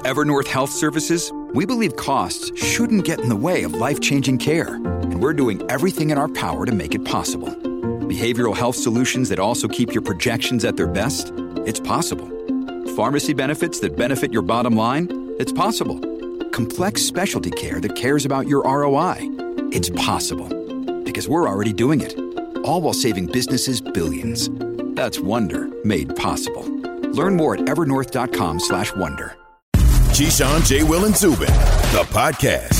At Evernorth Health Services, we believe costs shouldn't get in the way of life-changing care, and we're doing everything in our power to make it possible. Behavioral health solutions that also keep your projections at their best? It's possible. Pharmacy benefits that benefit your bottom line? It's possible. Complex specialty care that cares about your ROI? It's possible. Because we're already doing it. All while saving businesses billions. That's Wonder made possible. Learn more at evernorth.com/wonder. Keyshawn, J. Will, and Zubin, the podcast.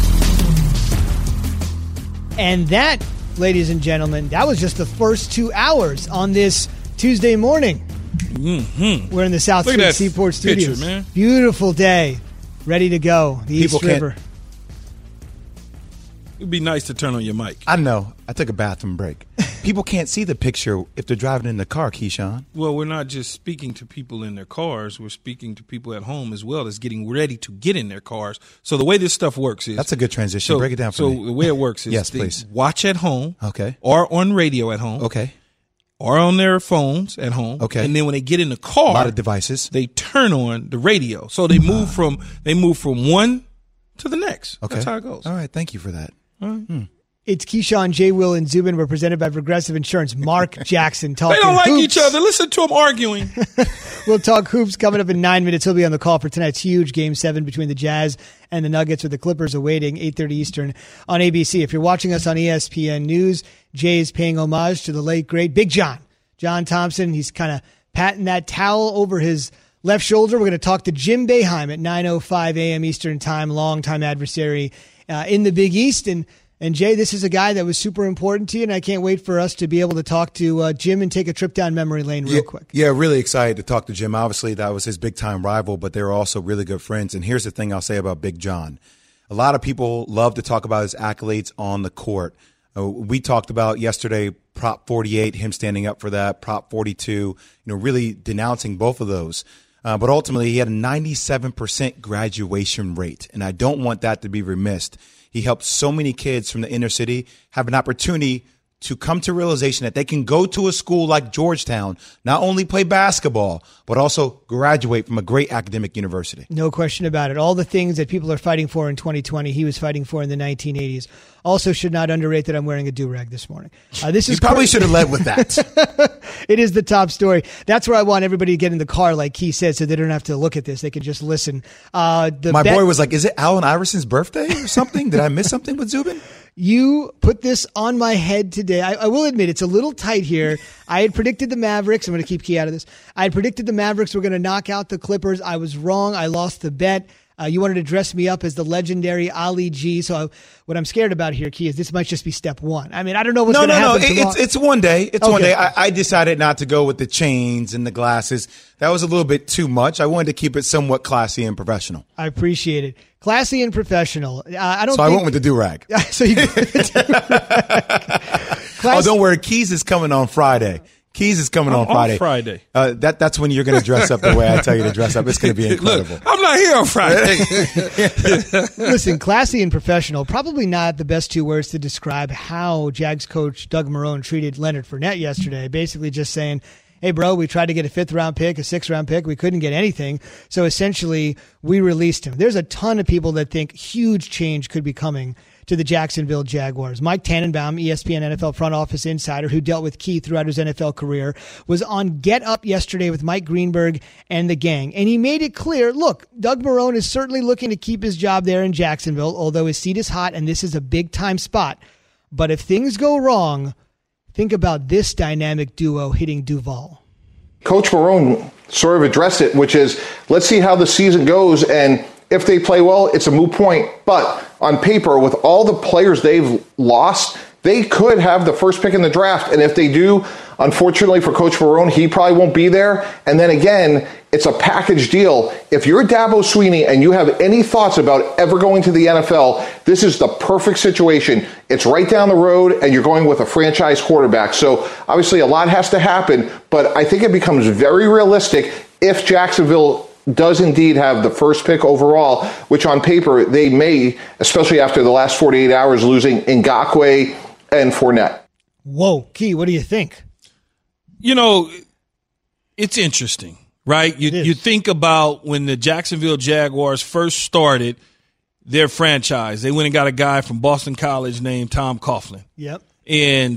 And that, ladies and gentlemen, that was just the first 2 hours on this Tuesday morning. Mm-hmm. We're in the South Street Seaport Studios. Picture, man. Beautiful day. Ready to go. The East River. It'd be nice to turn on your mic. I know. I took a bathroom break. People can't see the picture if they're driving in the car, Keyshawn. Well, we're not just speaking to people in their cars. We're speaking to people at home as well as getting ready to get in their cars. So the way this stuff works is... That's a good transition. Break it down for me. So the way it works is... Yes, please. Watch at home. Okay. Or on radio at home. Okay. Or on their phones at home. Okay. And then when they get in the car... A lot of devices. They turn on the radio. So they move from one to the next. Okay. That's how it goes. All right. Thank you for that. All right. It's Keyshawn, J. Will, and Zubin. We're presented by Progressive Insurance. Mark Jackson talking They don't like hoops. each other. Listen to them arguing. We'll talk hoops coming up in 9 minutes. He'll be on the call for tonight's huge Game 7 between the Jazz and the Nuggets, with the Clippers awaiting 8:30 Eastern on ABC. If you're watching us on ESPN News, Jay is paying homage to the late, great Big John Thompson. He's kind of patting that towel over his left shoulder. We're going to talk to Jim Boeheim at 9:05 a.m. Eastern Time, longtime adversary in the Big East. And Jay, this is a guy that was super important to you, and I can't wait for us to be able to talk to Jim and take a trip down memory lane real quick. Yeah, really excited to talk to Jim. Obviously, that was his big-time rival, but they were also really good friends. And here's the thing I'll say about Big John. A lot of people love to talk about his accolades on the court. We talked about yesterday Prop 48, him standing up for that, Prop 42, really denouncing both of those. But ultimately, he had a 97% graduation rate, and I don't want that to be remissed. He helped so many kids from the inner city have an opportunity to come to realization that they can go to a school like Georgetown, not only play basketball, but also graduate from a great academic university. No question about it. All the things that people are fighting for in 2020, he was fighting for in the 1980s. Also, should not underrate that I'm wearing a do-rag this morning. This is you probably should have led with that. It is the top story. That's where I want everybody to get in the car, like Key said, so they don't have to look at this. They can just listen. My boy was like, is it Allen Iverson's birthday or something? Did I miss something with Zubin? You put this on my head today. I will admit it's a little tight here. I had predicted the Mavericks. I'm going to keep Key out of this. I had predicted the Mavericks were going to knock out the Clippers. I was wrong. I lost the bet. You wanted to dress me up as the legendary Ali G. So what I'm scared about here, Key, is this might just be step one. I mean, I don't know what's going to happen tomorrow. It's one day. It's okay. One day. I decided not to go with the chains and the glasses. That was a little bit too much. I wanted to keep it somewhat classy and professional. I appreciate it. Classy and professional. I went with the do-rag. So you go with the do-rag. Oh, don't worry. Keys is coming on Friday. Keys is coming on Friday. That's when you're going to dress up the way I tell you to dress up. It's going to be incredible. Look, I'm not here on Friday. Listen, classy and professional, probably not the best two words to describe how Jags coach Doug Marrone treated Leonard Fournette yesterday. Basically just saying, hey, bro, we tried to get a 5th-round pick, a 6th-round pick. We couldn't get anything. So essentially, we released him. There's a ton of people that think huge change could be coming to the Jacksonville Jaguars. Mike Tannenbaum, ESPN NFL front office insider who dealt with Key throughout his NFL career, was on Get Up yesterday with Mike Greenberg and the gang. And he made it clear, look, Doug Marrone is certainly looking to keep his job there in Jacksonville, although his seat is hot and this is a big-time spot. But if things go wrong, think about this dynamic duo hitting Duval. Coach Marrone sort of addressed it, which is, let's see how the season goes, and if they play well, it's a moot point. But on paper, with all the players they've lost, they could have the first pick in the draft. And if they do, unfortunately for Coach Marrone, he probably won't be there. And then again, it's a package deal. If you're Dabo Swinney and you have any thoughts about ever going to the NFL, this is the perfect situation. It's right down the road, and you're going with a franchise quarterback. So obviously a lot has to happen, but I think it becomes very realistic if Jacksonville does indeed have the first pick overall, which on paper they may, especially after the last 48 hours losing Ngakoue and Fournette. Whoa, Key, what do you think? You know, it's interesting. right? You think about when the Jacksonville Jaguars first started their franchise. They went and got a guy from Boston College named Tom Coughlin. Yep. And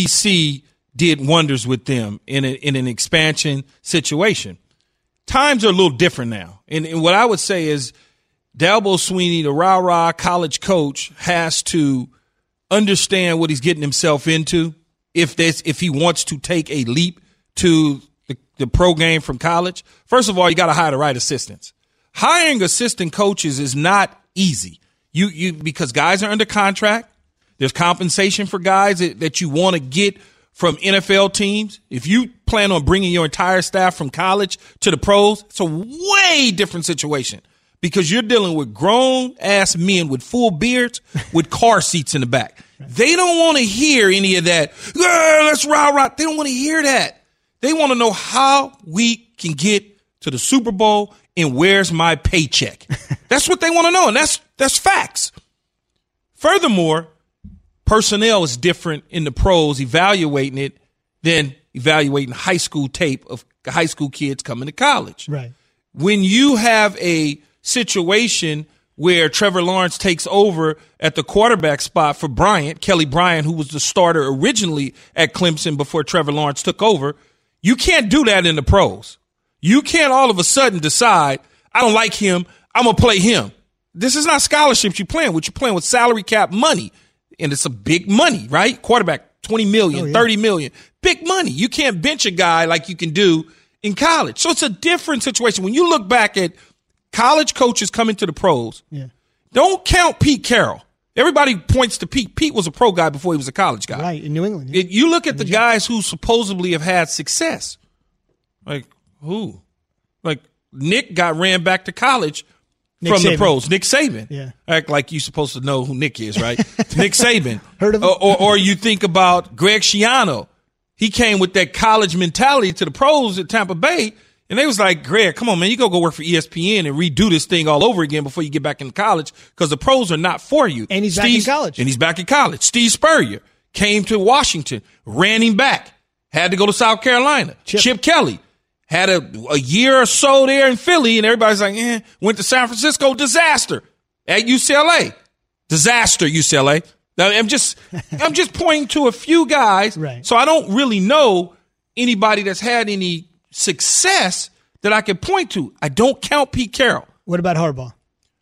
TC did wonders with them in an expansion situation. Times are a little different now. And what I would say is Dabo Swinney, the rah-rah college coach, has to understand what he's getting himself into if he wants to take a leap to the pro game from college. First of all, you got to hire the right assistants. Hiring assistant coaches is not easy. Because guys are under contract. There's compensation for guys that you want to get from NFL teams. If you plan on bringing your entire staff from college to the pros, it's a way different situation because you're dealing with grown-ass men with full beards with car seats in the back. They don't want to hear any of that. Let's rah-rah. They don't want to hear that. They want to know how we can get to the Super Bowl and where's my paycheck. That's what they want to know, and that's facts. Furthermore, personnel is different in the pros evaluating it than evaluating high school tape of high school kids coming to college. Right. When you have a situation where Trevor Lawrence takes over at the quarterback spot for Kelly Bryant, who was the starter originally at Clemson before Trevor Lawrence took over, you can't do that in the pros. You can't all of a sudden decide, I don't like him, I'm going to play him. This is not scholarships you're playing with. You're playing with salary cap money, and it's a big money, right? Quarterback, $20 million, $30 million. Big money. You can't bench a guy like you can do in college. So it's a different situation. When you look back at college coaches coming to the pros, don't count Pete Carroll. Everybody points to Pete. Pete was a pro guy before he was a college guy. Right, in New England. You look at the guys who supposedly have had success. Like, who? Like, Nick got ran back to college from the pros. Nick Saban. Yeah. Act like you're supposed to know who Nick is, right? Nick Saban. Heard of him? Or you think about Greg Schiano. He came with that college mentality to the pros at Tampa Bay, and they was like, Greg, come on, man, you go work for ESPN and redo this thing all over again before you get back into college because the pros are not for you. And he's back in college. And he's back in college. Steve Spurrier came to Washington, ran him back, had to go to South Carolina. Chip Kelly had a year or so there in Philly, and everybody's like, went to San Francisco, disaster. At UCLA, disaster, UCLA. Now, I'm just pointing to a few guys, right. So I don't really know anybody that's had any success that I can point to. I don't count Pete Carroll. What about Harbaugh?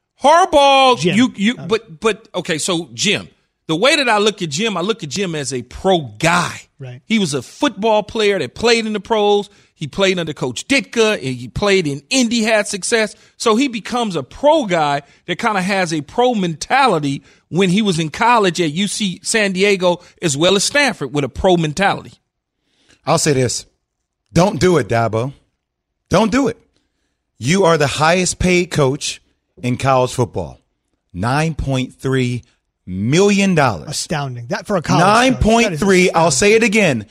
Harbaugh, but okay, so Jim. The way that I look at Jim as a pro guy. Right. He was a football player that played in the pros. He played under Coach Ditka, and he played in Indy, had success. So he becomes a pro guy that kind of has a pro mentality when he was in college at UC San Diego as well as Stanford with a pro mentality. I'll say this. Don't do it, Dabo. Don't do it. You are the highest paid coach in college football. $9.3 million. Astounding. That for a college 9.3. I'll say it again.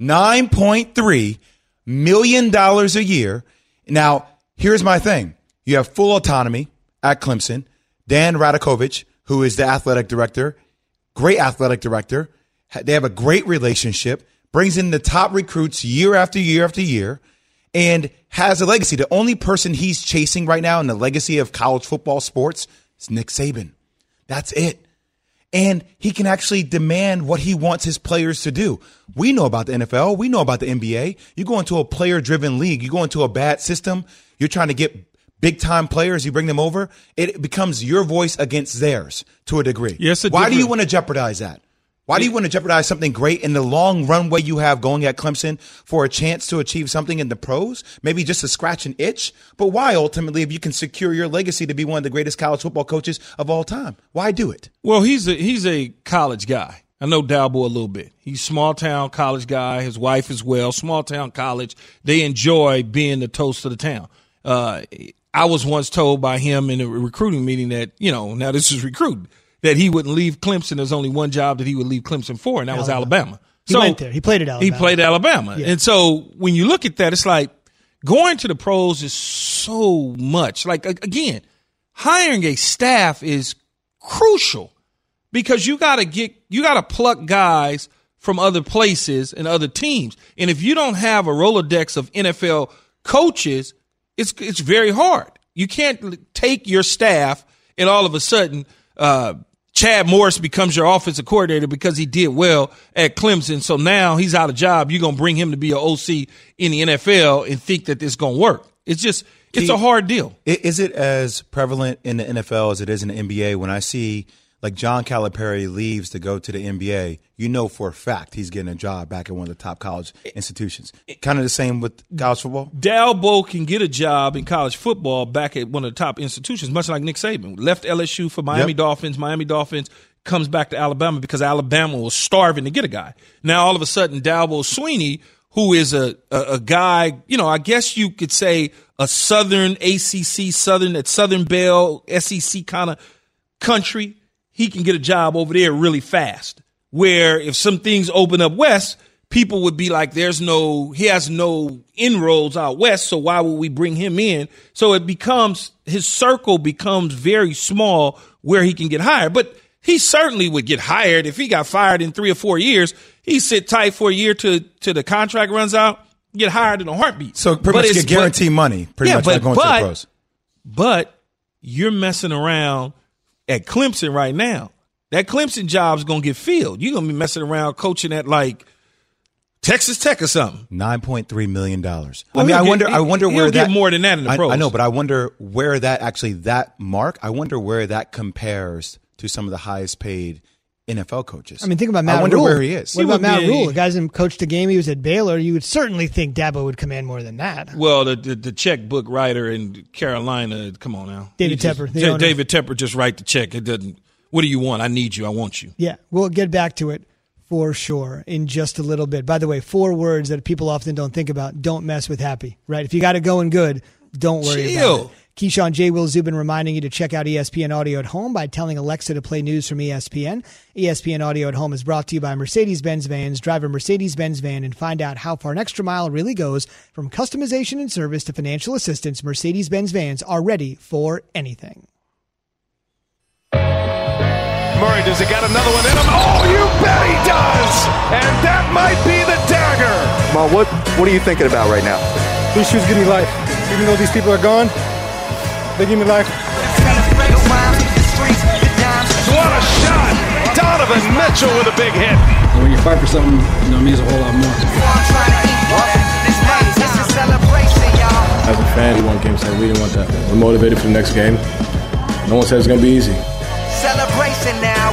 $9.3 million a year. Now, here's my thing. You have full autonomy at Clemson. Dan Radakovich, who is the athletic director, great athletic director. They have a great relationship, brings in the top recruits year after year after year, and has a legacy. The only person he's chasing right now in the legacy of college football sports is Nick Saban. That's it. And he can actually demand what he wants his players to do. We know about the NFL. We know about the NBA. You go into a player-driven league. You go into a bad system. You're trying to get big-time players. You bring them over. It becomes your voice against theirs to a degree. Yes, Why do you want to jeopardize that? Why do you want to jeopardize something great in the long runway you have going at Clemson for a chance to achieve something in the pros? Maybe just to scratch an itch? But why ultimately if you can secure your legacy to be one of the greatest college football coaches of all time? Why do it? Well, he's a college guy. I know Dabo a little bit. He's a small-town college guy. His wife as well, small-town college. They enjoy being the toast of the town. I was once told by him in a recruiting meeting that, now this is recruiting, that he wouldn't leave Clemson. There's only one job that he would leave Clemson for, and that was Alabama. He went there. He played at Alabama. He played at Alabama. Yeah. And so when you look at that, it's like going to the pros is so much. Like, again, hiring a staff is crucial because you got to pluck guys from other places and other teams. And if you don't have a Rolodex of NFL coaches It's very hard. You can't take your staff and all of a sudden Chad Morris becomes your offensive coordinator because he did well at Clemson. So now he's out of job. You're going to bring him to be an OC in the NFL and think that it's going to work. It's a hard deal. Is it as prevalent in the NFL as it is in the NBA? When I see like John Calipari leaves to go to the NBA, you know for a fact he's getting a job back at one of the top college institutions. Kind of the same with college football? Dalbo can get a job in college football back at one of the top institutions, much like Nick Saban. Left LSU for Miami Dolphins. Miami Dolphins comes back to Alabama because Alabama was starving to get a guy. Now all of a sudden Dalbo Sweeney, who is a guy, I guess you could say a Southern ACC, Southern Bell, SEC kind of country, he can get a job over there really fast. Where if some things open up west, people would be like, he has no inroads out west, so why would we bring him in? So his circle becomes very small where he can get hired. But he certainly would get hired if he got fired in 3 or 4 years. He sit tight for a year to the contract runs out, get hired in a heartbeat. So pretty much get guaranteed money, like going to the pros. But you're messing around at Clemson right now. That Clemson job's going to get filled. You're going to be messing around coaching at like Texas Tech or something. $9.3 million. Well, I wonder where he'll get more than that in the pros. I know, but I wonder where that mark, I wonder where that compares to some of the highest paid NFL coaches. I mean, think about Matt Rule. I wonder where he is. What about Matt Rule? The guy hasn't coached a game. He was at Baylor. You would certainly think Dabo would command more than that. Well, the checkbook writer in Carolina, come on now. David Tepper. David Tepper just write the check. It doesn't. What do you want? I need you. I want you. Yeah, we'll get back to it for sure in just a little bit. By the way, 4 words that people often don't think about. Don't mess with happy, right? If you got it going good, don't worry about it. Keyshawn, J. Will Zubin reminding you to check out ESPN Audio at Home by telling Alexa to play news from ESPN. ESPN Audio at Home is brought to you by Mercedes-Benz Vans. Drive a Mercedes-Benz van and find out how far an extra mile really goes. From customization and service to financial assistance, Mercedes-Benz Vans are ready for anything. Murray, does he got another one in him? Oh, you bet he does! And that might be the dagger! Well, what are you thinking about right now? These shoes give me life. Even though these people are gone, they give me life. What a shot! Donovan Mitchell with a big hit. When you fight for something, it means a whole lot more. As a fan, we want Game 7. We didn't want that. We're motivated for the next game. No one said it's going to be easy. Celebration now.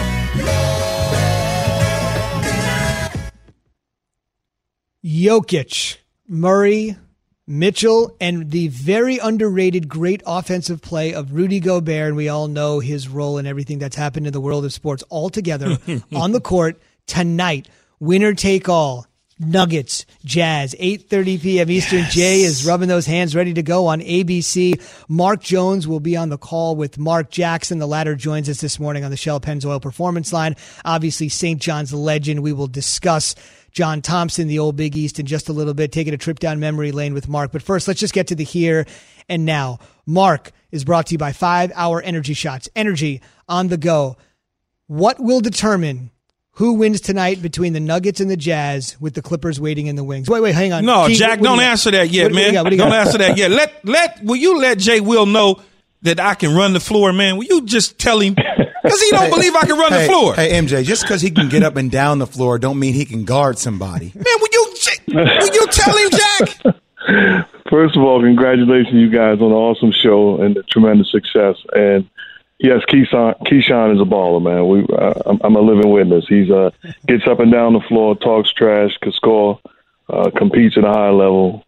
Jokic, Murray, Mitchell, and the very underrated great offensive play of Rudy Gobert, and we all know his role in everything that's happened in the world of sports all together on the court tonight. Winner take all. Nuggets, Jazz, 8:30 p.m. Eastern. Yes. Jay is rubbing those hands ready to go on ABC. Mark Jones will be on the call with Mark Jackson. The latter joins us this morning on the Shell Pennzoil Performance Line. Obviously, St. John's legend. We will discuss John Thompson, the old Big East, in just a little bit, taking a trip down memory lane with Mark. But first, let's just get to the here and now. Mark is brought to you by 5 Hour Energy Shots. Energy on the go. What will determine who wins tonight between the Nuggets and the Jazz with the Clippers waiting in the wings? Wait, hang on. No, Jack, don't answer that yet, man. Don't answer that yet. Will you let Jay Will know that I can run the floor, man? Will you just tell him? Because he don't believe I can run the floor. Hey, MJ, just because he can get up and down the floor don't mean he can guard somebody. Man, will you tell him, Jack? First of all, congratulations, you guys, on an awesome show and the tremendous success. And yes, Keyshawn is a baller, man. I'm a living witness. He's gets up and down the floor, talks trash, can score, competes at a high level.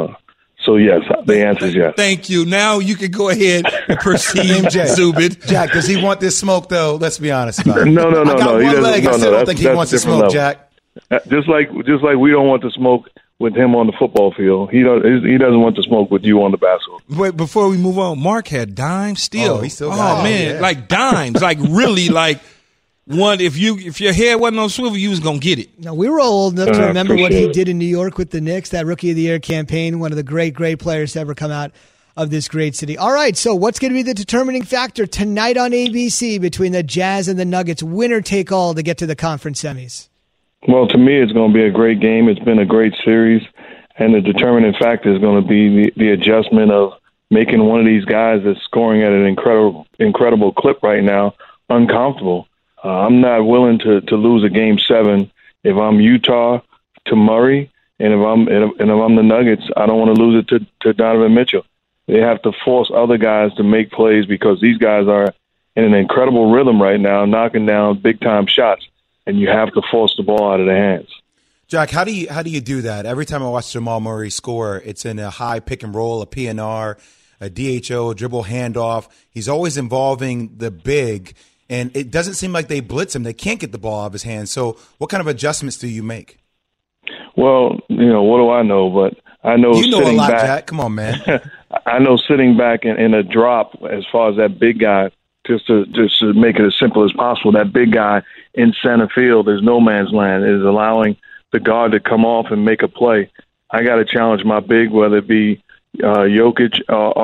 So yes, the answer is yes. Thank you. Now you can go ahead and proceed, Zubin. Jack, does he want this smoke though? Let's be honest about it. No. I don't think he wants the smoke, level. Jack. Just like we don't want the smoke with him on the football field. He doesn't want to smoke with you on the basketball. Wait, before we move on, Mark had dimes still. Oh, he still got it. Man, yeah. Like dimes, like really like one. If your head wasn't on swivel, you was gonna get it. Now, we were all old enough to remember what he did in New York with the Knicks, that Rookie of the Year campaign, one of the great players to ever come out of this great city. All right, so what's going to be the determining factor tonight on ABC between the Jazz and the Nuggets? Winner take all to get to the conference semis. Well, to me, it's going to be a great game. It's been a great series, and the determining factor is going to be the adjustment of making one of these guys that's scoring at an incredible clip right now uncomfortable. I'm not willing to lose a Game 7 if I'm Utah to Murray, and if I'm the Nuggets, I don't want to lose it to Donovan Mitchell. They have to force other guys to make plays because these guys are in an incredible rhythm right now, knocking down big-time shots, and you have to force the ball out of their hands. Jack, how do you do that? Every time I watch Jamal Murray score, it's in a high pick and roll, a PNR, a DHO, dribble handoff. He's always involving the big, and it doesn't seem like they blitz him. They can't get the ball out of his hands. So what kind of adjustments do you make? Well, what do I know? But I know you know a lot, back, Jack. Come on, man. I know sitting back in a drop as far as that big guy, just to make it as simple as possible, that big guy in center field, there's no man's land, is allowing the guard to come off and make a play. I got to challenge my big, whether it be Jokic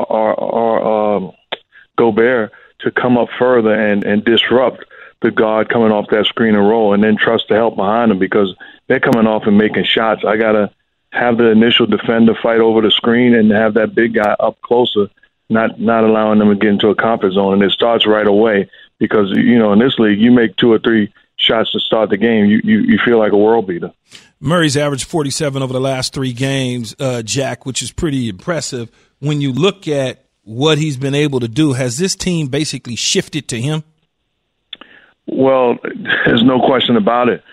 or Gobert, to come up further and disrupt the guard coming off that screen and roll, and then trust the help behind them because they're coming off and making shots. I got to have the initial defender fight over the screen and have that big guy up closer, not allowing them to get into a comfort zone. And it starts right away because, in this league, you make 2 or 3 shots to start the game, you feel like a world beater. Murray's averaged 47 over the last 3 games, Jack, which is pretty impressive. When you look at what he's been able to do, has this team basically shifted to him? Well, there's no question about it.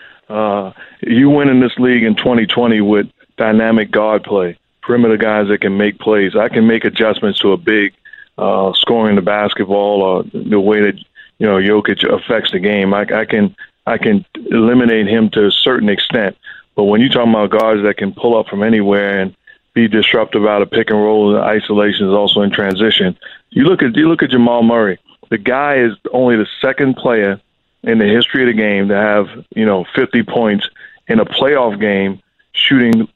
You win in this league in 2020 with dynamic guard play, perimeter guys that can make plays. I can make adjustments to a big scoring the basketball or the way that Jokic affects the game. I can eliminate him to a certain extent. But when you're talking about guards that can pull up from anywhere and be disruptive out of pick and roll and isolations, also in transition, you look at Jamal Murray. The guy is only the second player in the history of the game to have 50 points in a playoff game, shooting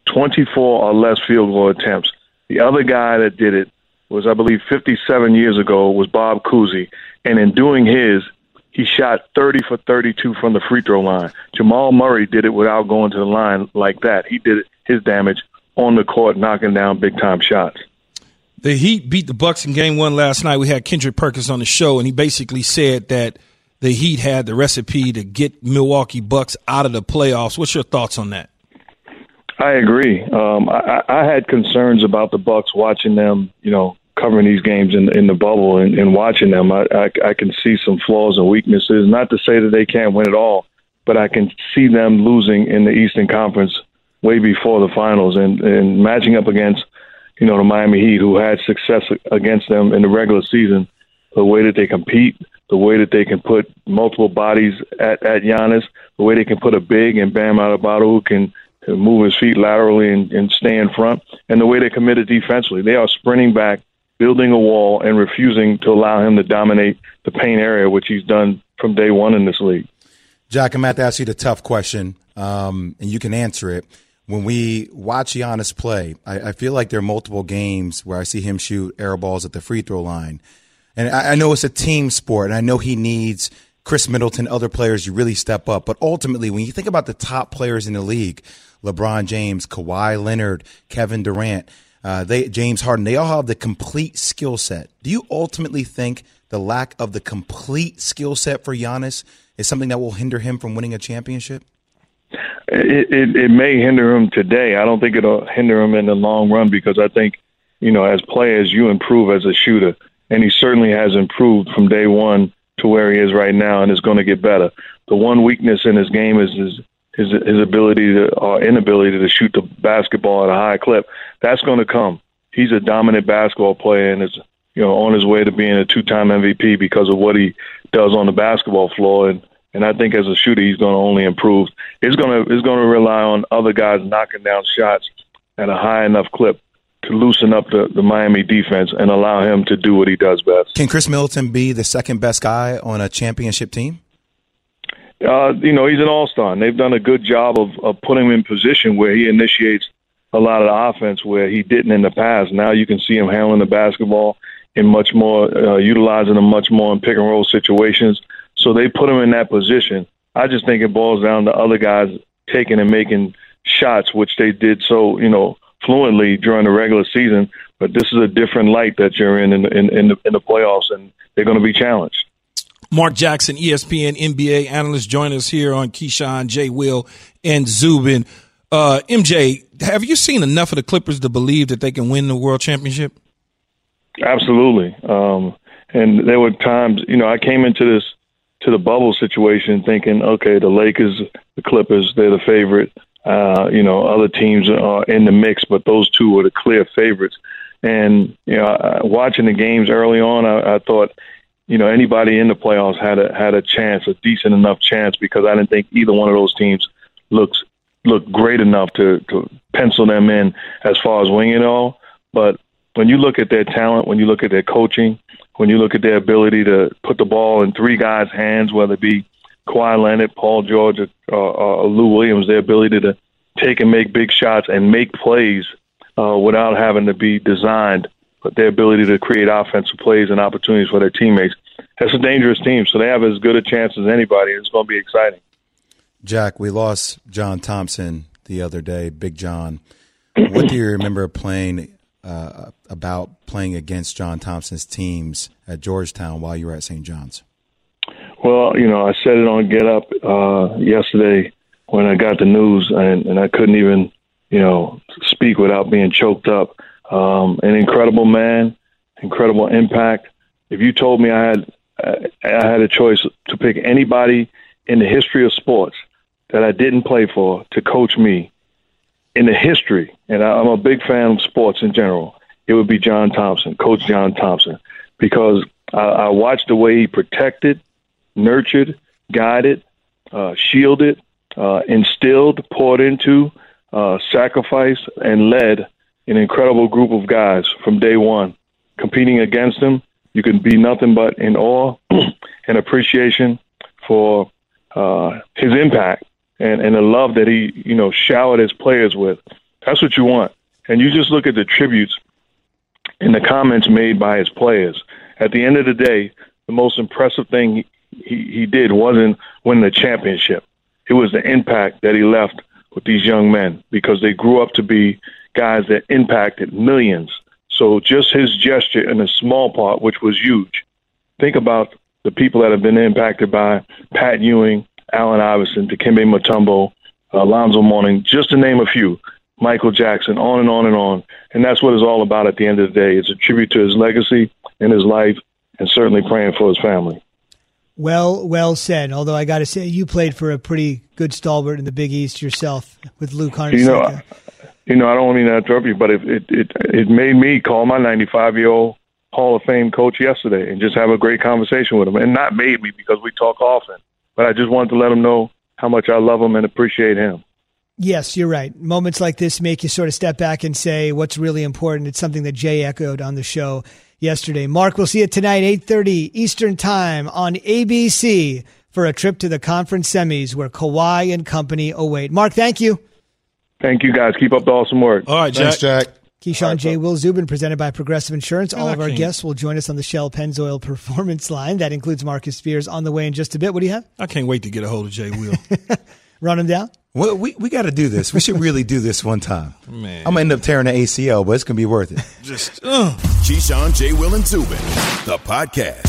24 or less field goal attempts. The other guy that did it was, I believe, 57 years ago, was Bob Cousy. And in doing his, he shot 30 for 32 from the free throw line. Jamal Murray did it without going to the line like that. He did his damage on the court, knocking down big-time shots. The Heat beat the Bucks in Game 1 last night. We had Kendrick Perkins on the show, and he basically said that the Heat had the recipe to get Milwaukee Bucks out of the playoffs. What's your thoughts on that? I agree. I had concerns about the Bucks watching them, covering these games in the bubble and watching them. I can see some flaws and weaknesses. Not to say that they can't win it all, but I can see them losing in the Eastern Conference way before the finals and matching up against, the Miami Heat, who had success against them in the regular season. The way that they compete, the way that they can put multiple bodies at Giannis, the way they can put a big and Bam Adebayo who can move his feet laterally and stay in front, and the way they're committed defensively. They are sprinting back, building a wall, and refusing to allow him to dominate the paint area, which he's done from day one in this league. Jack, I'm going to ask you the tough question, and you can answer it. When we watch Giannis play, I feel like there are multiple games where I see him shoot air balls at the free throw line. And I know it's a team sport, and I know he needs Chris Middleton, other players to really step up. But ultimately, when you think about the top players in the league, LeBron James, Kawhi Leonard, Kevin Durant, James Harden, they all have the complete skill set. Do you ultimately think the lack of the complete skill set for Giannis is something that will hinder him from winning a championship? It may hinder him today. I don't think it'll hinder him in the long run because I think, as players, you improve as a shooter. And he certainly has improved from day one to where he is right now and is going to get better. The one weakness in his game is his ability or inability to shoot the basketball at a high clip. That's going to come. He's a dominant basketball player and is on his way to being a 2-time MVP because of what he does on the basketball floor. And I think as a shooter, he's going to only improve. It's going to rely on other guys knocking down shots at a high enough clip to loosen up the Miami defense and allow him to do what he does best. Can Chris Middleton be the second best guy on a championship team? He's an all-star, and they've done a good job of putting him in position where he initiates a lot of the offense where he didn't in the past. Now you can see him handling the basketball in much more, utilizing him much more in pick-and-roll situations. So they put him in that position. I just think it boils down to other guys taking and making shots, which they did so, fluently during the regular season, But this is a different light that you're in the playoffs, and they're going to be challenged. Mark Jackson, ESPN NBA analyst, join us here on Keyshawn, J. Will, and Zubin. MJ, have you seen enough of the Clippers to believe that they can win the World Championship? Absolutely. And there were times, I came into the bubble situation thinking, okay, the Lakers, the Clippers, they're the favorite. Other teams are in the mix, but those two were the clear favorites. And, watching the games early on, I thought, anybody in the playoffs had a chance, a decent enough chance, because I didn't think either one of those teams looked great enough to pencil them in as far as winning it all. But when you look at their talent, when you look at their coaching, when you look at their ability to put the ball in three guys' hands, whether it be Kawhi Leonard, Paul George, or Lou Williams, their ability to take and make big shots and make plays without having to be designed, but their ability to create offensive plays and opportunities for their teammates. That's a dangerous team, so they have as good a chance as anybody. It's going to be exciting. Jack, we lost John Thompson the other day, Big John. What do you remember about playing against John Thompson's teams at Georgetown while you were at St. John's? Well, I said it on Get Up yesterday when I got the news, and I couldn't even, speak without being choked up. An incredible man, incredible impact. If you told me I had a choice to pick anybody in the history of sports that I didn't play for to coach me in the history, and I'm a big fan of sports in general, it would be John Thompson, Coach John Thompson, because I watched the way he protected, nurtured, guided, shielded, instilled, poured into, sacrificed, and led an incredible group of guys from day one. Competing against him, you can be nothing but in awe and appreciation for his impact and the love that he, showered his players with. That's what you want. And you just look at the tributes and the comments made by his players. At the end of the day, the most impressive thing he did wasn't win the championship. It was the impact that he left with these young men, because they grew up to be guys that impacted millions. So just his gesture in a small part, which was huge. Think about the people that have been impacted by Pat Ewing, Allen Iverson, Dikembe Mutombo, Alonzo Mourning, just to name a few, Michael Jackson, on and on and on. And that's what it's all about at the end of the day. It's a tribute to his legacy and his life, and certainly praying for his family. Well said. Although I got to say, you played for a pretty good stalwart in the Big East yourself with Lou Carnesecca. I don't mean to interrupt you, but it made me call my 95-year-old Hall of Fame coach yesterday and just have a great conversation with him. And not made me, because we talk often, but I just wanted to let him know how much I love him and appreciate him. Yes, you're right. Moments like this make you sort of step back and say what's really important. It's something that Jay echoed on the show yesterday. Mark, we'll see you tonight, 8:30 Eastern Time on ABC for a trip to the conference semis where Kawhi and company await. Mark, thank you. Thank you, guys. Keep up the awesome work. All right, Jack. Thanks, Jack. Keyshawn, J. Will, Zubin, presented by Progressive Insurance. All of our guests will join us on the Shell Pennzoil Performance Line. That includes Marcus Spears on the way in just a bit. What do you have? I can't wait to get a hold of Jay Will. Run him down? Well, we got to do this. We should really do this one time. Man. I'm going to end up tearing the ACL, but it's going to be worth it. Keyshawn, J. Will, and Zubin, the podcast.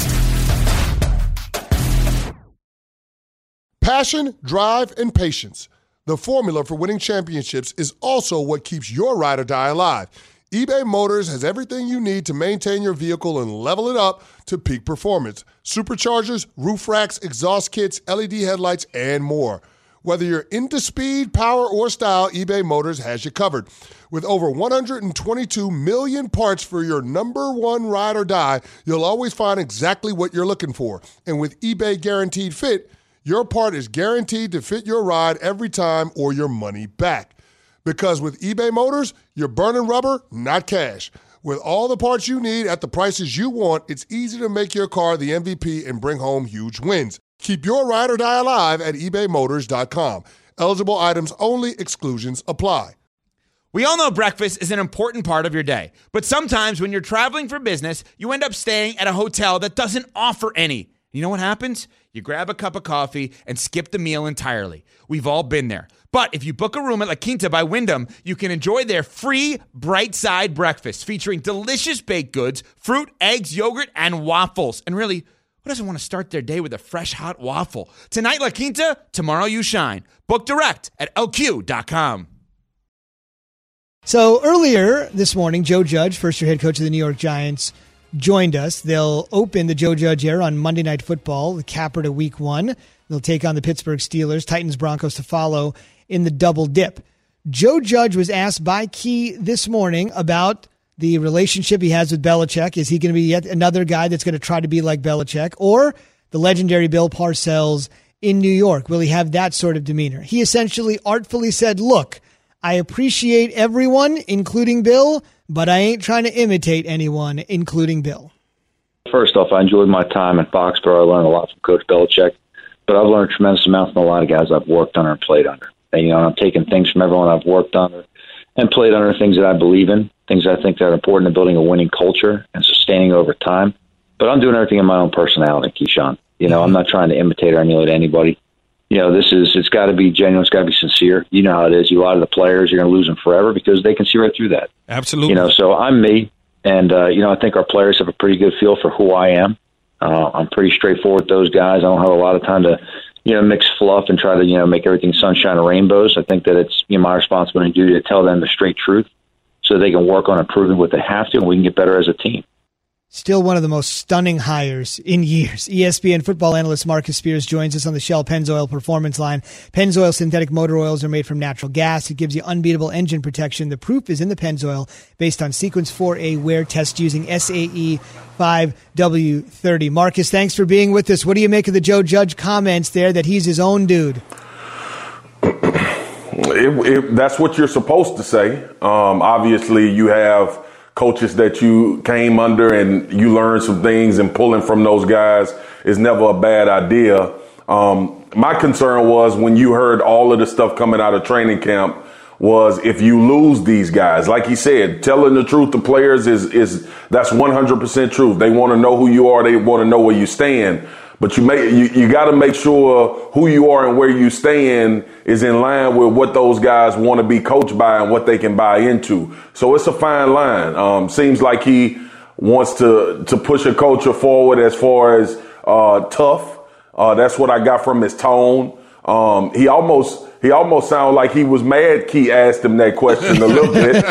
Passion, drive, and patience. The formula for winning championships is also what keeps your ride or die alive. eBay Motors has everything you need to maintain your vehicle and level it up to peak performance. Superchargers, roof racks, exhaust kits, LED headlights, and more. Whether you're into speed, power, or style, eBay Motors has you covered. With over 122 million parts for your number one ride or die, you'll always find exactly what you're looking for. And with eBay Guaranteed Fit, your part is guaranteed to fit your ride every time or your money back. Because with eBay Motors, you're burning rubber, not cash. With all the parts you need at the prices you want, it's easy to make your car the MVP and bring home huge wins. Keep your ride or die alive at ebaymotors.com. Eligible items only. Exclusions apply. We all know breakfast is an important part of your day. But sometimes when you're traveling for business, you end up staying at a hotel that doesn't offer any. You know what happens? You grab a cup of coffee and skip the meal entirely. We've all been there. But if you book a room at La Quinta by Wyndham, you can enjoy their free Bright Side breakfast featuring delicious baked goods, fruit, eggs, yogurt, and waffles. And really, who doesn't want to start their day with a fresh, hot waffle? Tonight, La Quinta, tomorrow you shine. Book direct at LQ.com. So earlier this morning, Joe Judge, first-year head coach of the New York Giants, joined us. They'll open the Joe Judge era on Monday Night Football, the capper to Week 1. They'll take on the Pittsburgh Steelers, Titans, Broncos to follow in the double dip. Joe Judge was asked by Key this morning about the relationship he has with Belichick. Is he going to be yet another guy that's going to try to be like Belichick? Or the legendary Bill Parcells in New York? Will he have that sort of demeanor? He essentially artfully said, look, I appreciate everyone, including Bill, but I ain't trying to imitate anyone, including Bill. First off, I enjoyed my time in Foxborough. I learned a lot from Coach Belichick, but I've learned a tremendous amount from a lot of guys I've worked under and played under. And, I'm taking things from everyone I've worked under and played under, things that I believe in, things I think that are important in building a winning culture and sustaining over time. But I'm doing everything in my own personality, Keyshawn. I'm not trying to imitate or emulate anybody. It's got to be genuine. It's got to be sincere. You know how it is. You lie to the players, you're going to lose them forever because they can see right through that. Absolutely. So I'm me. And, I think our players have a pretty good feel for who I am. I'm pretty straightforward with those guys. I don't have a lot of time to, mix fluff and try to, make everything sunshine and rainbows. I think that it's my responsibility and duty to tell them the straight truth so they can work on improving what they have to and we can get better as a team. Still one of the most stunning hires in years. ESPN football analyst Marcus Spears joins us on the Shell Pennzoil Performance Line. Pennzoil synthetic motor oils are made from natural gas. It gives you unbeatable engine protection. The proof is in the Pennzoil based on Sequence 4A wear test using SAE 5W30. Marcus, thanks for being with us. What do you make of the Joe Judge comments there that he's his own dude? That's what you're supposed to say. Obviously, you have coaches that you came under and you learned some things, and pulling from those guys is never a bad idea. My concern was when you heard all of the stuff coming out of training camp was if you lose these guys, like he said, telling the truth to players is that's 100% truth. They want to know who you are. They want to know where you stand. But you got to make sure who you are and where you stand is in line with what those guys want to be coached by and what they can buy into. So it's a fine line. Seems like he wants to push a culture forward as far as tough. That's what I got from his tone. He almost sounded like he was mad. Key asked him that question a little bit.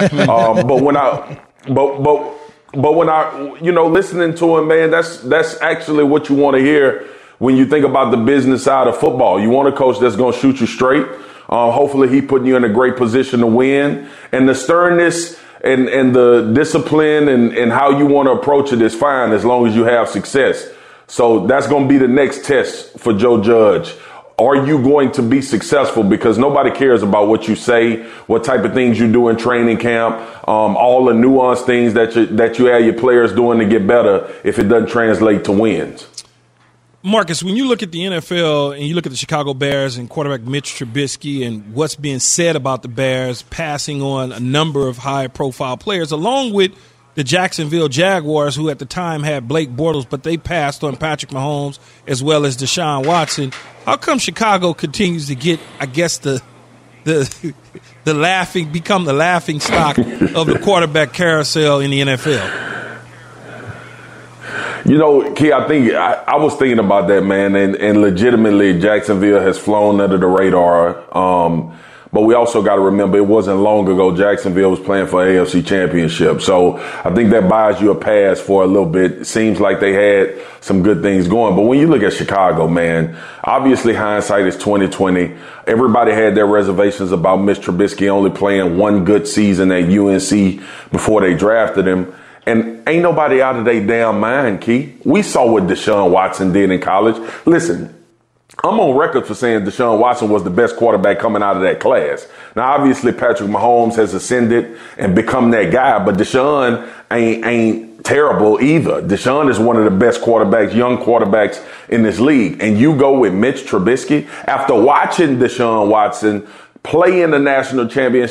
But when I listening to him, man, that's actually what you want to hear when you think about the business side of football. You want a coach that's going to shoot you straight. Hopefully he putting you in a great position to win. And the sternness and the discipline and how you want to approach it is fine as long as you have success. So that's going to be the next test for Joe Judge. Are you going to be successful? Because nobody cares about what you say, what type of things you do in training camp, all the nuanced things that you have your players doing to get better if it doesn't translate to wins. Marcus, when you look at the NFL and you look at the Chicago Bears and quarterback Mitch Trubisky and what's being said about the Bears passing on a number of high-profile players, along with the Jacksonville Jaguars, who at the time had Blake Bortles, but they passed on Patrick Mahomes as well as Deshaun Watson. How come Chicago continues to get, I guess, become the laughing stock of the quarterback carousel in the NFL? Key, I think I was thinking about that, man, and legitimately Jacksonville has flown under the radar. But we also got to remember it wasn't long ago Jacksonville was playing for AFC Championship. So I think that buys you a pass for a little bit. It seems like they had some good things going. But when you look at Chicago, man, obviously hindsight is 20/20. Everybody had their reservations about Mitch Trubisky only playing one good season at UNC before they drafted him. And ain't nobody out of their damn mind, Key. We saw what Deshaun Watson did in college. Listen, I'm on record for saying Deshaun Watson was the best quarterback coming out of that class. Now, obviously, Patrick Mahomes has ascended and become that guy, but Deshaun ain't terrible either. Deshaun is one of the best quarterbacks, young quarterbacks in this league. And you go with Mitch Trubisky after watching Deshaun Watson play in the national championship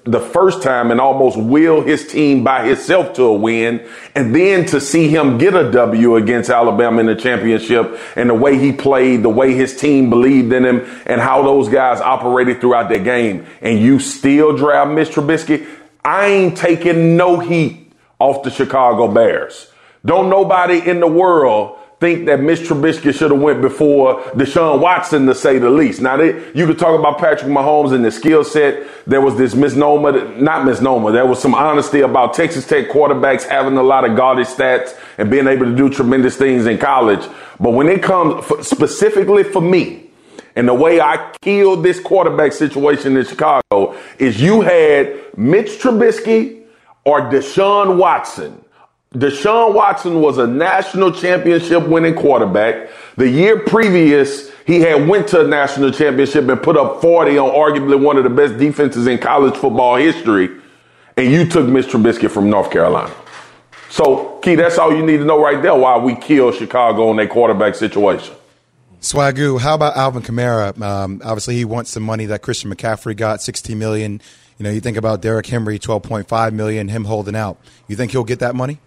the first time and almost will his team by himself to a win. And then to see him get a W against Alabama in the championship and the way he played, the way his team believed in him and how those guys operated throughout that game. And you still draft Mitch Trubisky. I ain't taking no heat off the Chicago Bears. Don't nobody in the world think that Mitch Trubisky should have went before Deshaun Watson, to say the least. Now, you could talk about Patrick Mahomes and the skill set. There was this not misnomer. There was some honesty about Texas Tech quarterbacks having a lot of gaudy stats and being able to do tremendous things in college. But when it comes specifically for me, and the way I killed this quarterback situation in Chicago is you had Mitch Trubisky or Deshaun Watson. Deshaun Watson was a national championship winning quarterback. The year previous, he had went to a national championship and put up 40 on arguably one of the best defenses in college football history. And you took Mitch Trubisky from North Carolina. So, Key, that's all you need to know right there why we killed Chicago in their quarterback situation. Swagoo, how about Alvin Kamara? Obviously, he wants some money that Christian McCaffrey got, $16 million. You know, you think about Derrick Henry, $12.5 million, him holding out. You think he'll get that money?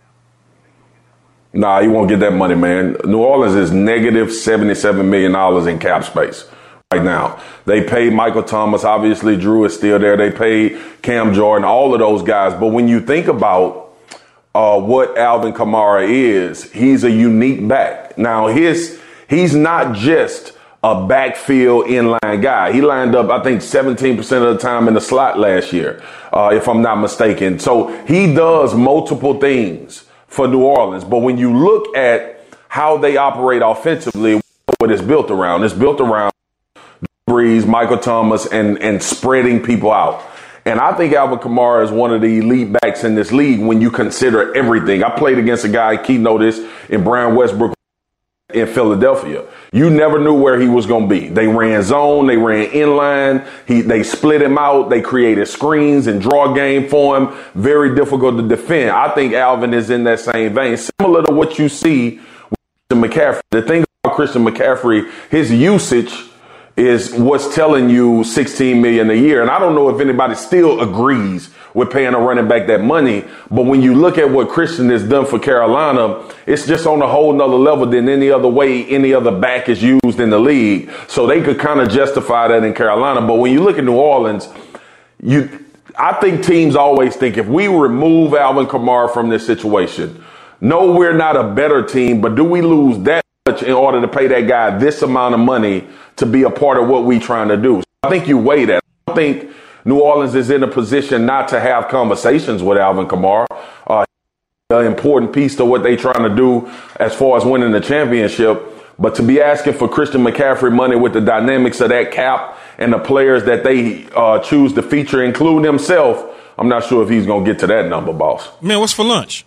Nah, he won't get that money, man. New Orleans is negative $77 million in cap space right now. They paid Michael Thomas. Obviously, Drew is still there. They paid Cam Jordan, all of those guys. But when you think about what Alvin Kamara is, he's a unique back. Now, he's not just a backfield inline guy. He lined up, I think, 17% of the time in the slot last year, if I'm not mistaken. So he does multiple things for New Orleans. But when you look at how they operate offensively, what it's built around Brees, Michael Thomas, and spreading people out. And I think Alvin Kamara is one of the elite backs in this league when you consider everything. I played against a guy, Keith noticed, in Brian Westbrook in Philadelphia. You never knew where he was going to be. They ran zone, they ran inline, they split him out, they created screens and draw game for him. Very difficult to defend. I think Alvin is in that same vein, similar to what you see with Christian McCaffrey. The thing about Christian McCaffrey, his usage is what's telling you $16 million a year. And I don't know if anybody still agrees with paying a running back that money. But when you look at what Christian has done for Carolina, it's just on a whole nother level than any other way any other back is used in the league. So they could kind of justify that in Carolina. But when you look at New Orleans, I think teams always think if we remove Alvin Kamara from this situation, no, we're not a better team, but do we lose that much in order to pay that guy this amount of money to be a part of what we're trying to do? So I think you weigh that. I don't think New Orleans is in a position not to have conversations with Alvin Kamara. An important piece to what they're trying to do as far as winning the championship. But to be asking for Christian McCaffrey money with the dynamics of that cap and the players that they choose to feature, including himself, I'm not sure if he's going to get to that number, boss. Man, what's for lunch?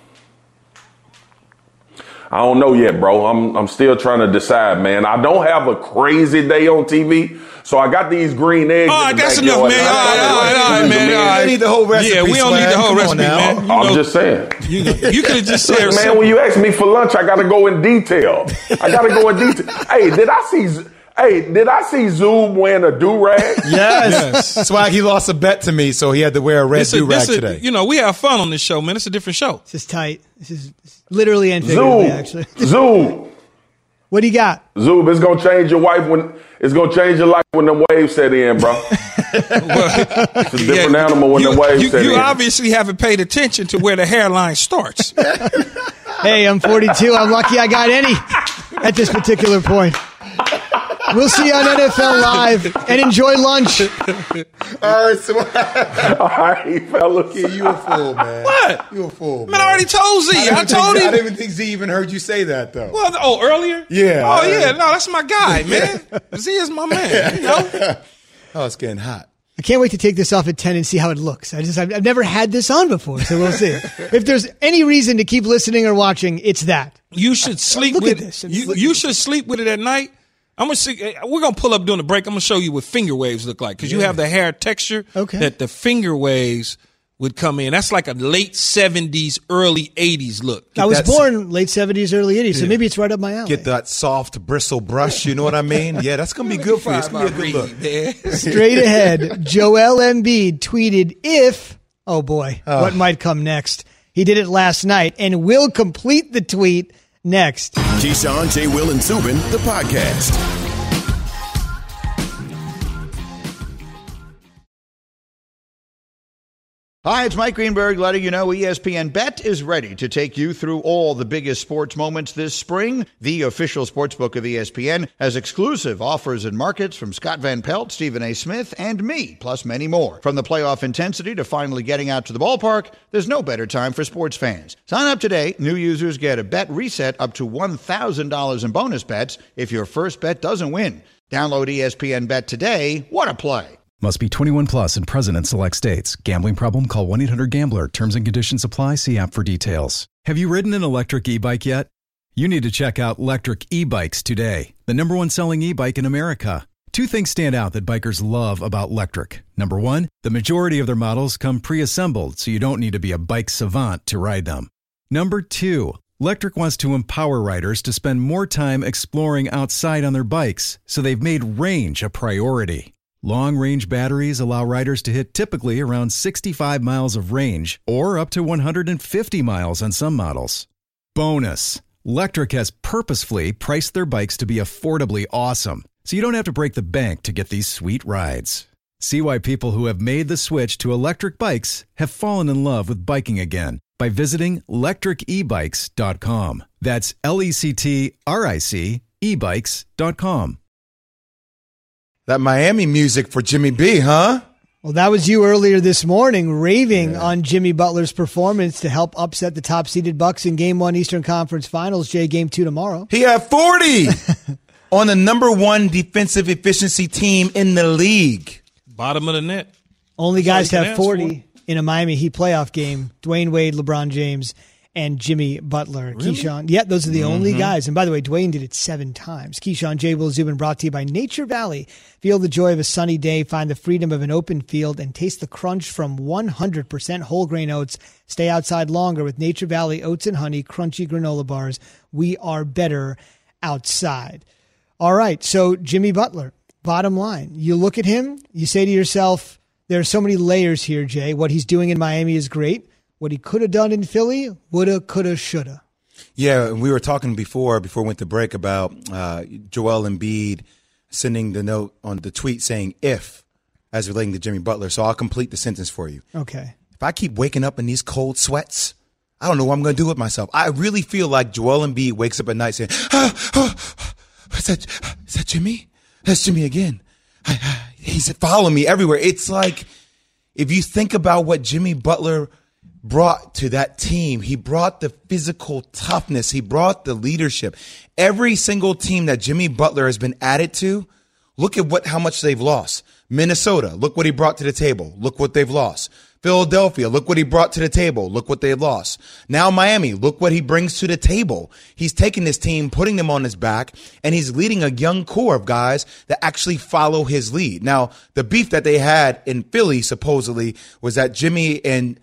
I don't know yet, bro. I'm still trying to decide, man. I don't have a crazy day on TV, so I got these green eggs. All right, that's enough, man. All right, man. We don't need the whole recipe. Yeah, we don't need the whole recipe, man. I'm just saying. You could have just said, man, when you ask me for lunch, I got to go in detail. Hey, did I see Zoom wearing a do-rag? Yes. Swag, he lost a bet to me, so he had to wear a red do-rag today. You know, we have fun on this show, man. It's a different show. This is tight. This is literally and figuratively, actually. Zoom. What do you got? Zoom, it's going to change your life when the waves set in, bro. It's a different animal when the waves set in. You obviously haven't paid attention to where the hairline starts. Hey, I'm 42. I'm lucky I got any at this particular point. We'll see you on NFL Live and enjoy lunch. All right, fellas. Yeah, you a fool, man. What? You a fool, man. I already told Z. I told him. I didn't even think Z even heard you say that, though. Well, earlier? Yeah. Oh, yeah. No, that's my guy, man. Z is my man, you know? Oh, it's getting hot. I can't wait to take this off at 10 and see how it looks. I've never had this on before, so we'll see. If there's any reason to keep listening or watching, it's that. You should sleep with it. You should sleep with it at night. We're gonna pull up during the break. I'm gonna show you what finger waves look like because you have the hair texture that the finger waves would come in. That's like a late 70s, early 80s look. I was born late 70s, early 80s, so maybe it's right up my alley. Get that soft bristle brush, you know what I mean? Yeah, that's going to be good for you. It's going to be a good look. Straight ahead, Joel Embiid tweeted if, oh boy, what might come next? He did it last night and will complete the tweet next. Keyshawn, J. Will, and Zubin, the podcast. Hi, it's Mike Greenberg letting you know ESPN Bet is ready to take you through all the biggest sports moments this spring. The official sportsbook of ESPN has exclusive offers and markets from Scott Van Pelt, Stephen A. Smith, and me, plus many more. From the playoff intensity to finally getting out to the ballpark, there's no better time for sports fans. Sign up today. New users get a bet reset up to $1,000 in bonus bets if your first bet doesn't win. Download ESPN Bet today. What a play. Must be 21 plus and present in select states. Gambling problem? Call 1-800-GAMBLER. Terms and conditions apply. See app for details. Have you ridden an electric e-bike yet? You need to check out Lectric E-Bikes today, the #1 selling e-bike in America. Two things stand out that bikers love about Lectric. Number one, the majority of their models come pre-assembled, so you don't need to be a bike savant to ride them. Number two, Lectric wants to empower riders to spend more time exploring outside on their bikes, so they've made range a priority. Long-range batteries allow riders to hit typically around 65 miles of range or up to 150 miles on some models. Bonus, Lectric has purposefully priced their bikes to be affordably awesome, so you don't have to break the bank to get these sweet rides. See why people who have made the switch to electric bikes have fallen in love with biking again by visiting lectricebikes.com. That's LECTRIC ebikes.com. That Miami music for Jimmy B, huh? Well, that was you earlier this morning raving on Jimmy Butler's performance to help upset the top-seeded Bucks in Game 1 Eastern Conference Finals. Jay, Game 2 tomorrow. He had 40 on the #1 defensive efficiency team in the league. Bottom of the net. Only guys to have 40 in a Miami Heat playoff game. Dwayne Wade, LeBron James, and Jimmy Butler. Really? Keyshawn. Yeah, those are the only guys. And by the way, Dwayne did it 7 times. Keyshawn, J. Will, Zubin, brought to you by Nature Valley. Feel the joy of a sunny day. Find the freedom of an open field and taste the crunch from 100% whole grain oats. Stay outside longer with Nature Valley Oats and Honey Crunchy Granola Bars. We are better outside. All right, so Jimmy Butler, bottom line. You look at him, you say to yourself, there are so many layers here, Jay. What he's doing in Miami is great. What he could have done in Philly, woulda, coulda, shoulda. Yeah, and we were talking before we went to break about Joel Embiid sending the note on the tweet saying if, as relating to Jimmy Butler. So I'll complete the sentence for you. Okay. If I keep waking up in these cold sweats, I don't know what I'm going to do with myself. I really feel like Joel Embiid wakes up at night saying, is that Jimmy? That's Jimmy again. He's following me everywhere. It's like if you think about what Jimmy Butler brought to that team, he brought the physical toughness, he brought the leadership. Every single team that Jimmy Butler has been added to, look at how much they've lost. Minnesota, look what he brought to the table. Look what they've lost. Philadelphia, look what he brought to the table. Look what they've lost. Now Miami, look what he brings to the table. He's taking this team, putting them on his back, and he's leading a young core of guys that actually follow his lead. Now, the beef that they had in Philly, supposedly, was that Jimmy and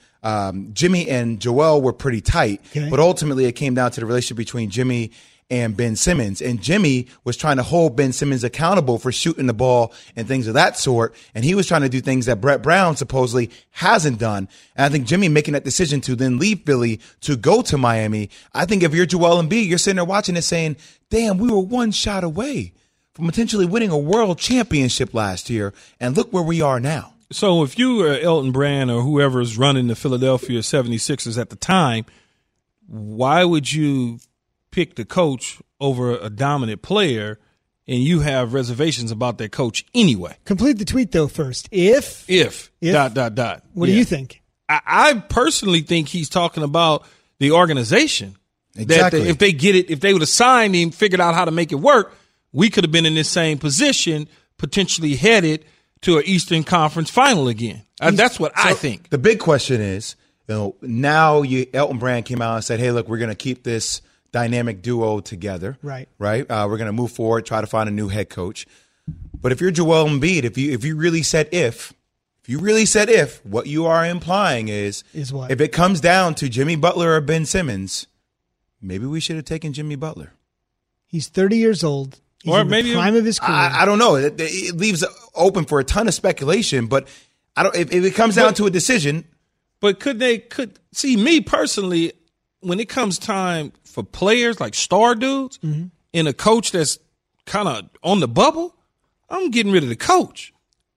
Joel were pretty tight, but ultimately it came down to the relationship between Jimmy and Ben Simmons. And Jimmy was trying to hold Ben Simmons accountable for shooting the ball and things of that sort. And he was trying to do things that Brett Brown supposedly hasn't done. And I think Jimmy making that decision to then leave Philly to go to Miami. I think if you're Joel Embiid, you're sitting there watching it saying, damn, we were one shot away from potentially winning a world championship last year. And look where we are now. So if you were Elton Brand or whoever's running the Philadelphia 76ers at the time, why would you pick the coach over a dominant player and you have reservations about that coach anyway? Complete the tweet, though, first. If. What do you think? I personally think he's talking about the organization. Exactly. That if they get it, if they would have signed him, figured out how to make it work, we could have been in this same position, potentially headed to an Eastern Conference final again. That's what I think. The big question is, now Elton Brand came out and said, hey, look, we're going to keep this dynamic duo together. Right. We're going to move forward, try to find a new head coach. But if you're Joel Embiid, if you really said if you really said if, what you are implying is what? If it comes down to Jimmy Butler or Ben Simmons, maybe we should have taken Jimmy Butler. He's 30 years old. He's or in maybe the prime of his career. I don't know. It leaves open for a ton of speculation, but I don't. If it comes down to a decision, but could see me personally when it comes time for players like star dudes and a coach that's kind of on the bubble, I'm getting rid of the coach.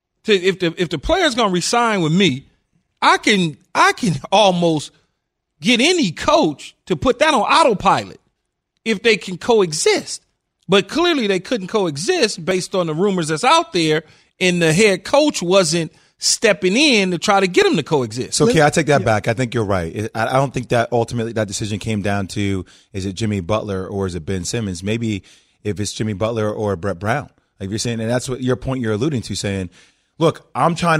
If the player's gonna resign with me, I can almost get any coach to put that on autopilot if they can coexist. But clearly they couldn't coexist based on the rumors that's out there, and the head coach wasn't stepping in to try to get them to coexist. So, okay, I take that back. I think you're right. I don't think that ultimately that decision came down to, is it Jimmy Butler or is it Ben Simmons? Maybe if it's Jimmy Butler or Brett Brown. Like you're saying, and that's what your point you're alluding to, saying, look, I'm throwing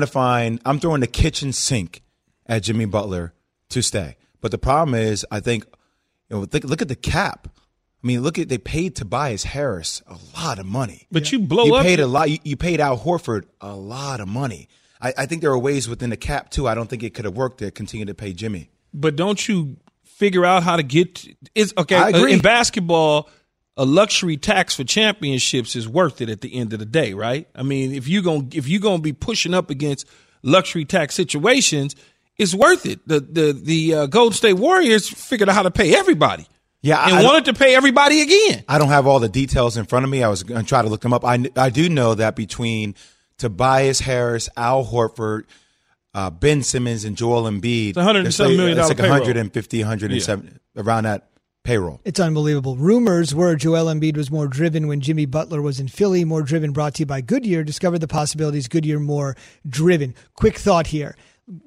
the kitchen sink at Jimmy Butler to stay. But the problem is, I think, look at the cap. I mean, they paid Tobias Harris a lot of money. But you paid a lot. You paid Al Horford a lot of money. I think there are ways within the cap too. I don't think it could have worked to continue to pay Jimmy. But don't you figure out how to get? I agree. In basketball, a luxury tax for championships is worth it at the end of the day, right? I mean, if you're gonna be pushing up against luxury tax situations, it's worth it. The Golden State Warriors figured out how to pay everybody. Yeah, and wanted to pay everybody again. I don't have all the details in front of me. I was going to try to look them up. I do know that between Tobias Harris, Al Horford, Ben Simmons, and Joel Embiid, it's $107 million. It's like payroll. 150, 170 around that payroll. It's unbelievable. Rumors were Joel Embiid was more driven when Jimmy Butler was in Philly. More driven, brought to you by Goodyear. Discover the possibilities. Goodyear, more driven. Quick thought here.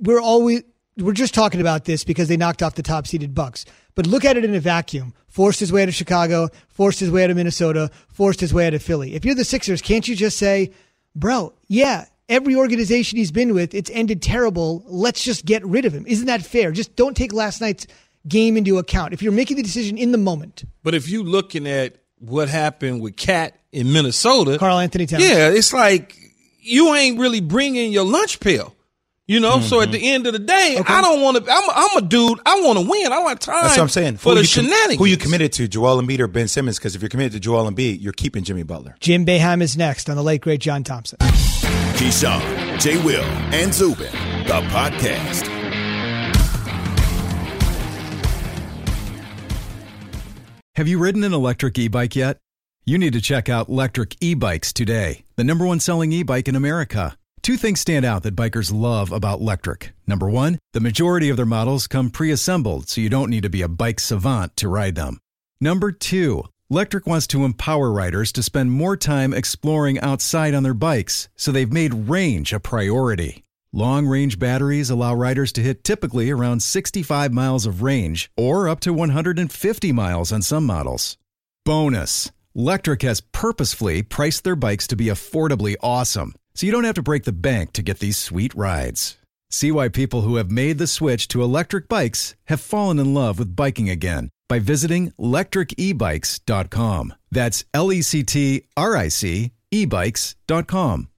We're just talking about this because they knocked off the top-seeded Bucks. But look at it in a vacuum. Forced his way out of Chicago, forced his way out of Minnesota, forced his way out of Philly. If you're the Sixers, can't you just say, bro, yeah, every organization he's been with, it's ended terrible. Let's just get rid of him. Isn't that fair? Just don't take last night's game into account. If you're making the decision in the moment. But if you're looking at what happened with Cat in Minnesota. Karl Anthony Towns. Yeah, it's like you ain't really bringing your lunch pail. So at the end of the day, I don't want to. I'm a dude. I want to win. I don't have time. That's what I'm saying. For the shenanigans. Who you committed to, Joel Embiid or Ben Simmons? Because if you're committed to Joel Embiid, you're keeping Jimmy Butler. Jim Boeheim is next on the late great John Thompson. Keyshawn, J. Will, and Zubin, the podcast. Have you ridden an electric e-bike yet? You need to check out Lectric E-Bikes today, the #1 selling e-bike in America. Two things stand out that bikers love about Lectric. Number one, the majority of their models come pre-assembled, so you don't need to be a bike savant to ride them. Number two, Lectric wants to empower riders to spend more time exploring outside on their bikes, so they've made range a priority. Long-range batteries allow riders to hit typically around 65 miles of range, or up to 150 miles on some models. Bonus, Lectric has purposefully priced their bikes to be affordably awesome, so you don't have to break the bank to get these sweet rides. See why people who have made the switch to electric bikes have fallen in love with biking again by visiting lectricebikes.com. That's LECTRIC ebikes.com.